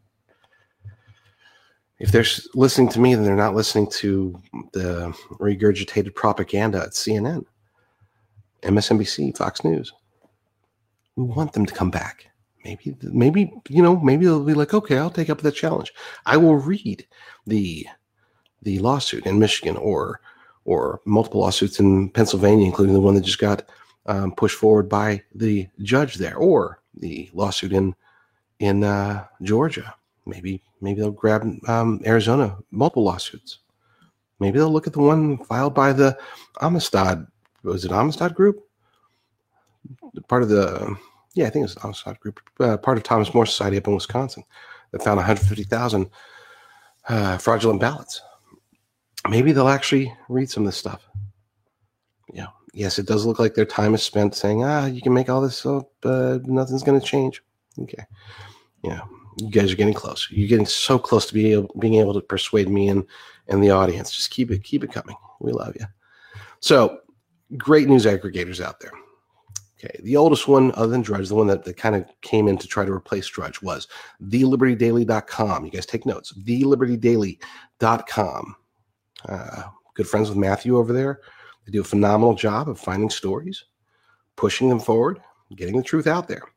If they're listening to me, then they're not listening to the regurgitated propaganda at C N N, M S N B C, Fox News. We want them to come back. Maybe, maybe you know, maybe they'll be like, okay, I'll take up the challenge. I will read the the lawsuit in Michigan, or or multiple lawsuits in Pennsylvania, including the one that just got um, pushed forward by the judge there, or the lawsuit in in uh, Georgia. Maybe maybe they'll grab um, Arizona, multiple lawsuits. Maybe they'll look at the one filed by the Amistad. Was it Amistad Group? Part of the, yeah, I think it's Amistad Group. Uh, part of Thomas More Society up in Wisconsin that found one hundred fifty thousand uh, fraudulent ballots. Maybe they'll actually read some of this stuff. Yeah, yes, it does look like their time is spent saying, ah, you can make all this up, but nothing's going to change. Okay, yeah. You guys are getting close. You're getting so close to be able, being able to persuade me and, and the audience. Just keep it, keep it coming. We love you. So, great news aggregators out there. Okay, the oldest one, other than Drudge, the one that, that kind of came in to try to replace Drudge, was the liberty daily dot com. You guys take notes. the liberty daily dot com. Uh, good friends with Matthew over there. They do a phenomenal job of finding stories, pushing them forward, getting the truth out there.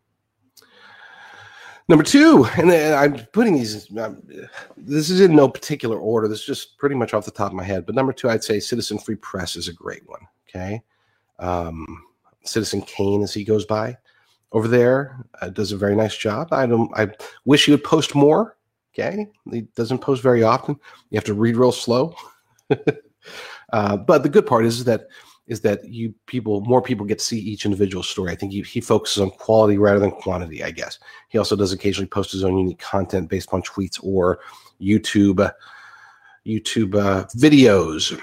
Number two, and I'm putting these, um, this is in no particular order. This is just pretty much off the top of my head. But number two, I'd say Citizen Free Press is a great one, okay? Um, Citizen Kane, as he goes by over there, uh, does a very nice job. I don't. I wish he would post more, okay? He doesn't post very often. You have to read real slow. uh, but the good part is, is that is that you people, more people get to see each individual story. I think he, he focuses on quality rather than quantity, I guess. He also does occasionally post his own unique content based on tweets or YouTube, uh, YouTube uh, videos.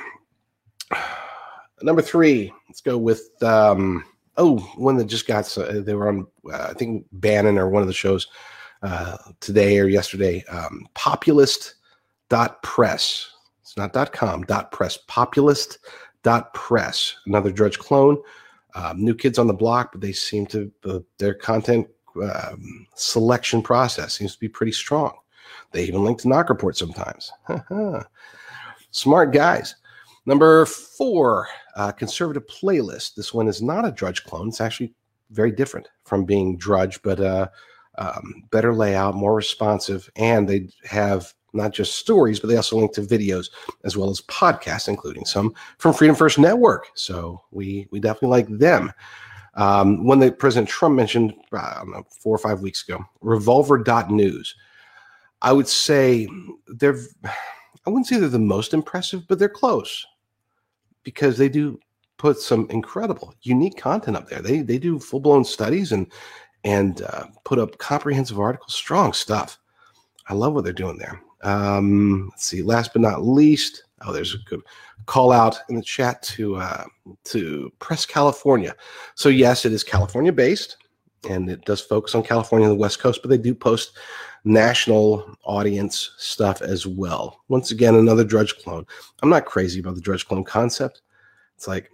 Number three, let's go with, um, oh, one that just got, uh, they were on, uh, I think, Bannon or one of the shows uh, today or yesterday, um, populist dot press. It's not .com, .press, populist dot press, another Drudge clone. Um, new kids on the block, but they seem to, uh, their content um, selection process seems to be pretty strong. They even link to Knock Report sometimes. Smart guys. Number four, uh, Conservative Playlist. This one is not a Drudge clone. It's actually very different from being Drudge, but uh, um, better layout, more responsive, and they have not just stories, but they also link to videos as well as podcasts, including some from Freedom First Network. So we we definitely like them. Um, one that President Trump mentioned, I don't know, four or five weeks ago, revolver dot news. I would say they're, I wouldn't say they're the most impressive, but they're close because they do put some incredible, unique content up there. They they do full-blown studies and and uh, put up comprehensive articles, strong stuff. I love what they're doing there. Um, let's see. Last but not least, oh, there's a good call out in the chat to uh, to Press California. So yes, it is California based, and it does focus on California and the West Coast, but they do post national audience stuff as well. Once again, another Drudge clone. I'm not crazy about the Drudge clone concept. It's like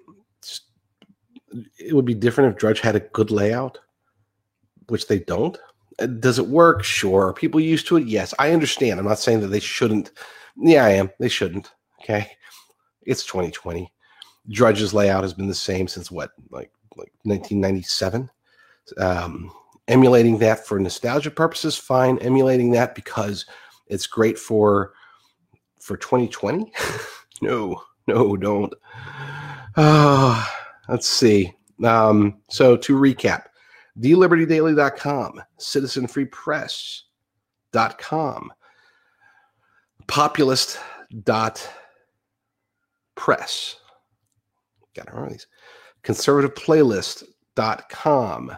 it would be different if Drudge had a good layout, which they don't. Does it work? Sure. Are people used to it? Yes. I understand. I'm not saying that they shouldn't. Yeah, I am. They shouldn't. Okay. It's twenty twenty. Drudge's layout has been the same since what, like like nineteen ninety-seven. Um, emulating that for nostalgia purposes, fine. Emulating that because it's great for for twenty twenty. no, no, don't. Uh, let's see. Um, so to recap, the liberty daily dot com, citizen free press dot com, populist dot press. Got to remember these. conservative playlist dot com,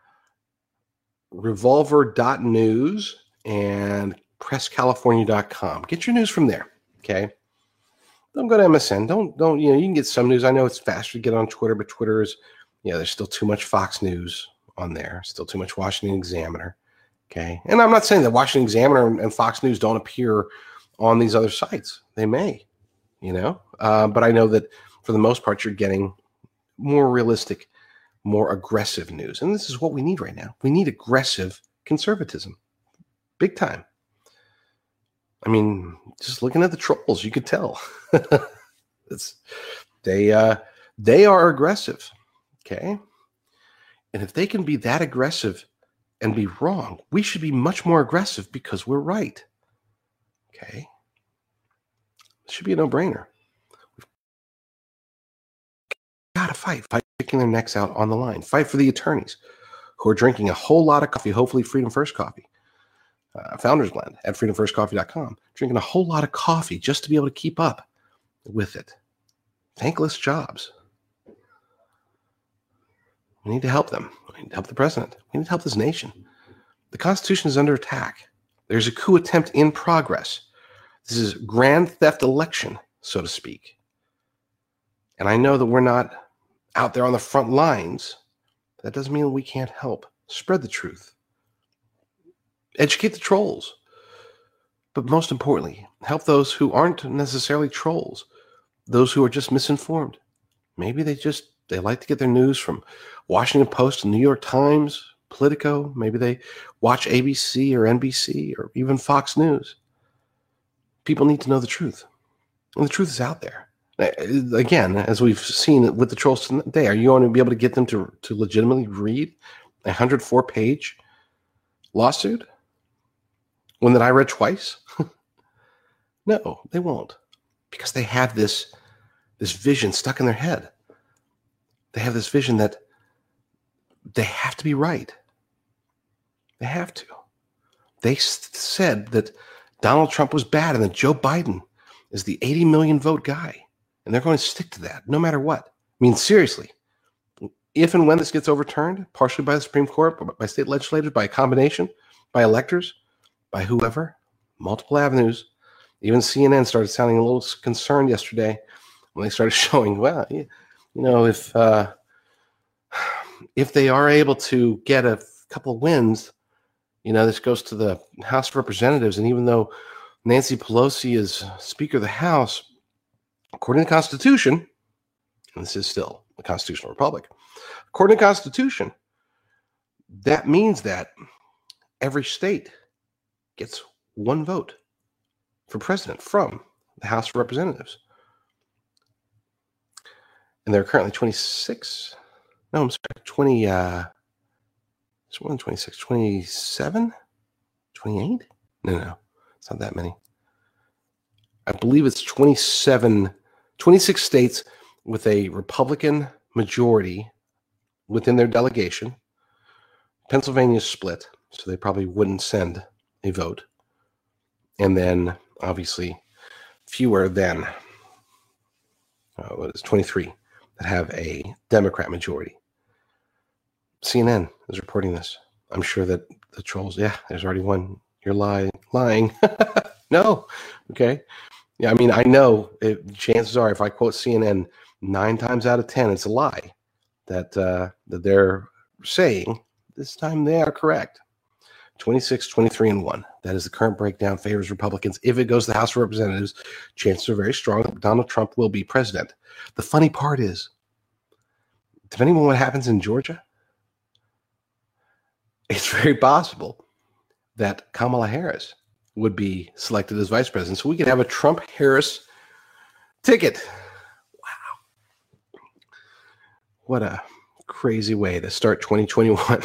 revolver dot news, and press california dot com. Get your news from there, okay? Don't go to M S N. Don't, don't, you know, you can get some news. I know it's faster to get on Twitter, but Twitter is, you know, there's still too much Fox News on there, still too much Washington Examiner, okay? And I'm not saying that Washington Examiner and Fox News don't appear on these other sites. They may, you know, uh, but I know that for the most part, you're getting more realistic, more aggressive news. And this is what we need right now. We need aggressive conservatism. Big time. I mean, just looking at the trolls, you could tell. it's, they, uh, they are aggressive, okay? And if they can be that aggressive and be wrong, we should be much more aggressive because we're right, okay? It should be a no-brainer. We've got to fight. Fight picking their necks out on the line. Fight for the attorneys who are drinking a whole lot of coffee, hopefully Freedom First coffee. Uh, Founders Blend at freedom first coffee dot com, drinking a whole lot of coffee just to be able to keep up with it. Thankless jobs. We need to help them. We need to help the president. We need to help this nation. The Constitution is under attack. There's a coup attempt in progress. This is grand theft election, so to speak. And I know that we're not out there on the front lines. That doesn't mean we can't help spread the truth. Educate the trolls. But most importantly, help those who aren't necessarily trolls, those who are just misinformed. Maybe they just, they like to get their news from Washington Post, New York Times, Politico. Maybe they watch A B C or N B C or even Fox News. People need to know the truth. And the truth is out there. Again, as we've seen with the trolls today, are you going to be able to get them to, to legitimately read a one hundred four page lawsuit? One that I read twice? No, they won't. Because they have this, this vision stuck in their head. They have this vision that they have to be right. They have to. They s- said that Donald Trump was bad and that Joe Biden is the eighty million vote guy. And they're going to stick to that no matter what. I mean, seriously, if and when this gets overturned, partially by the Supreme Court, by state legislators, by a combination, by electors, by whoever, multiple avenues, even C N N started sounding a little concerned yesterday when they started showing, well, you know, if uh, if they are able to get a couple of wins, you know, this goes to the House of Representatives. And even though Nancy Pelosi is Speaker of the House, according to the Constitution, and this is still a constitutional republic, according to the Constitution, that means that every state gets one vote for president from the House of Representatives. And there are currently twenty-six. No, I'm sorry, twenty. Uh, it's more than twenty-six, twenty-seven, twenty-eight? No, no, it's not that many. I believe it's twenty-seven, twenty-six states with a Republican majority within their delegation. Pennsylvania's split, so they probably wouldn't send a vote. And then, obviously, fewer than uh, what is twenty-three that have a Democrat majority. C N N is reporting this. I'm sure that the trolls, yeah, there's already one. You're lying. Lying. No. Okay. Yeah, I mean, I know it, chances are if I quote C N N nine times out of ten, it's a lie that uh, that they're saying. This time they are correct. twenty-six, twenty-three, and one. That is the current breakdown. Favors Republicans. If it goes to the House of Representatives, chances are very strong that Donald Trump will be president. The funny part is, depending on what happens in Georgia, it's very possible that Kamala Harris would be selected as vice president. So we could have a Trump-Harris ticket. Wow. What a crazy way to start twenty twenty-one.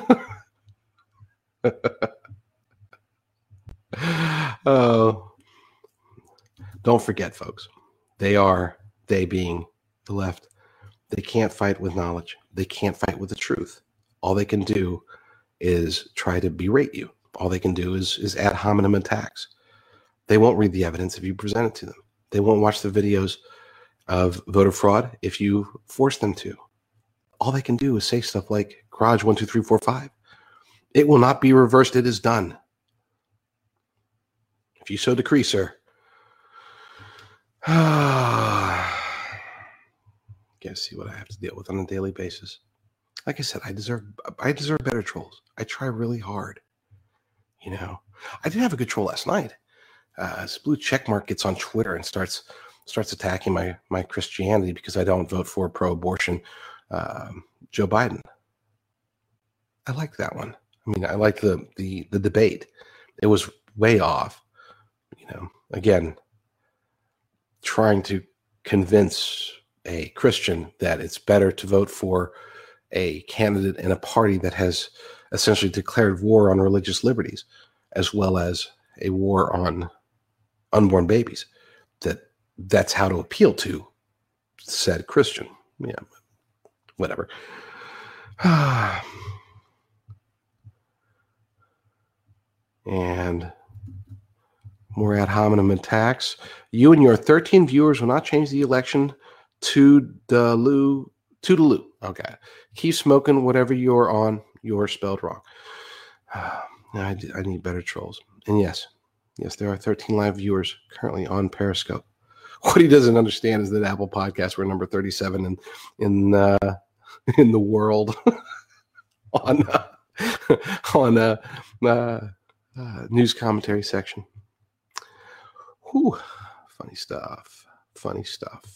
Oh, don't forget, folks. They are, they being the left, they can't fight with knowledge. They can't fight with the truth. All they can do is try to berate you. All they can do is, is ad hominem attacks. They won't read the evidence if you present it to them. They won't watch the videos of voter fraud if you force them to. All they can do is say stuff like Garage one, two, three, four, five. It will not be reversed. It is done. If you so decree, sir. Gotta see what I have to deal with on a daily basis. Like I said, I deserve I deserve better trolls. I try really hard. You know, I did have a good troll last night. Uh, this blue checkmark gets on Twitter and starts starts attacking my my Christianity because I don't vote for pro-abortion um, Joe Biden. I liked that one. I mean, I liked the the the debate. It was way off. You know, again, trying to convince a Christian that it's better to vote for a candidate in a party that has essentially declared war on religious liberties, as well as a war on unborn babies. That that's how to appeal to said Christian. Yeah, whatever. And more ad hominem attacks. You and your thirteen viewers will not change the election to Toodaloo. Toodaloo. Okay. Keep smoking whatever you're on. You're spelled wrong. I, I need better trolls. And yes, yes, there are thirteen live viewers currently on Periscope. What he doesn't understand is that Apple Podcasts were number thirty-seven in in uh, in the world on uh, on uh, uh, uh, news commentary section. Whew. Funny stuff. Funny stuff.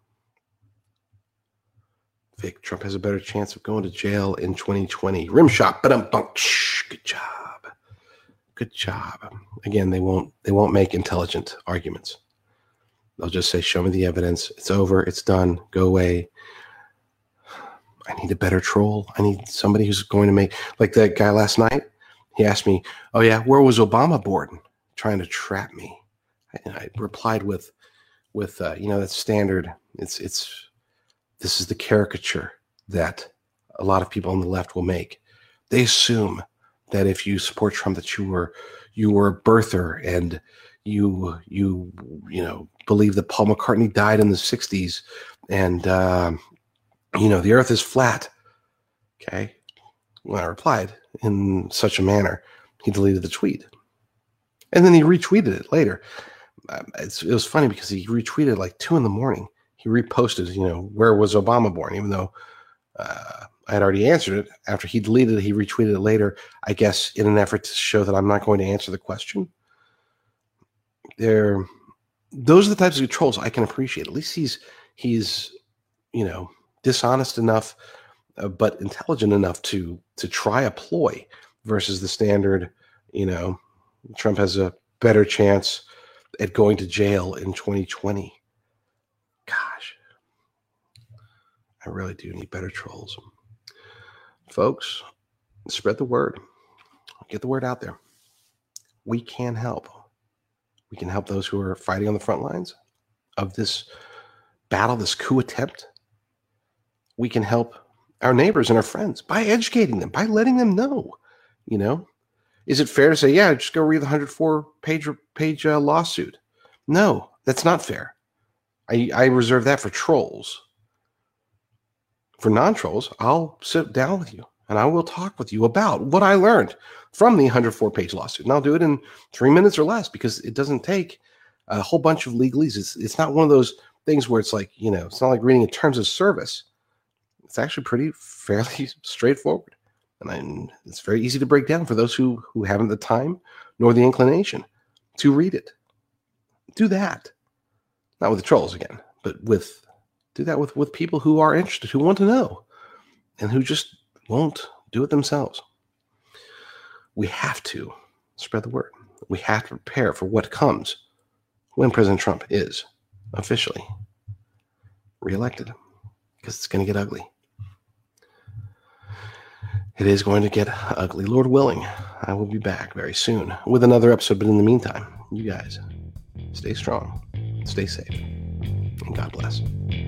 Vic, Trump has a better chance of going to jail in twenty twenty. Rim shot, but um, good job, good job. Again, they won't they won't make intelligent arguments. They'll just say, "Show me the evidence. It's over. It's done. Go away." I need a better troll. I need somebody who's going to make, like that guy last night. He asked me, "Oh yeah, where was Obama born?" Trying to trap me. And I replied with, with uh, you know, that's standard. It's it's. This is the caricature that a lot of people on the left will make. They assume that if you support Trump, that you were you were a birther and you you you know believe that Paul McCartney died in the sixties and uh, you know the Earth is flat. Okay, when I replied in such a manner, he deleted the tweet, and then he retweeted it later. It's, it was funny because he retweeted at like two in the morning. He reposted, you know, where was Obama born? Even though uh, I had already answered it. After he deleted it, he retweeted it later, I guess in an effort to show that I'm not going to answer the question. They're, those are the types of trolls I can appreciate. At least he's, he's you know, dishonest enough, uh, but intelligent enough to to try a ploy versus the standard, you know, Trump has a better chance at going to jail in twenty twenty. Gosh, I really do need better trolls. Folks, spread the word. Get the word out there. We can help. We can help those who are fighting on the front lines of this battle, this coup attempt. We can help our neighbors and our friends by educating them, by letting them know, you know. Is it fair to say, yeah, just go read the one hundred four page page uh, lawsuit? No, that's not fair. I, I reserve that for trolls. For non-trolls, I'll sit down with you and I will talk with you about what I learned from the one hundred four page lawsuit. And I'll do it in three minutes or less because it doesn't take a whole bunch of legalese. It's, it's not one of those things where it's like, you know, it's not like reading in terms of service. It's actually pretty fairly straightforward. And I, it's very easy to break down for those who, who haven't the time nor the inclination to read it. Do that. Not with the trolls again, but with do that with, with people who are interested, who want to know, and who just won't do it themselves. We have to spread the word. We have to prepare for what comes when President Trump is officially reelected, because it's going to get ugly. It is going to get ugly. Lord willing, I will be back very soon with another episode. But in the meantime, you guys, stay strong, stay safe, and God bless.